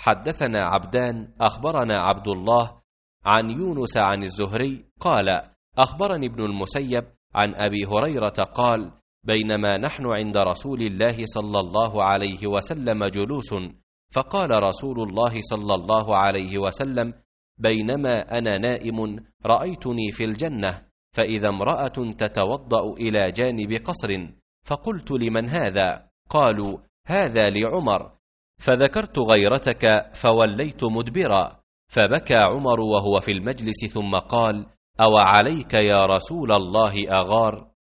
حدثنا عبدان أخبرنا عبد الله عن يونس عن الزهري قال أخبرني ابن المسيب عن أبي هريرة قال بينما نحن عند رسول الله صلى الله عليه وسلم جلوس فقال رسول الله صلى الله عليه وسلم بينما أنا نائم رأيتني في الجنة فإذا امرأة تتوضأ إلى جانب قصر فقلت لمن هذا؟ قالوا هذا لعمر، فذكرت غيرتك فوليت مدبرا، فبكى عمر وهو في المجلس ثم قال أو عليك يا رسول الله أغار؟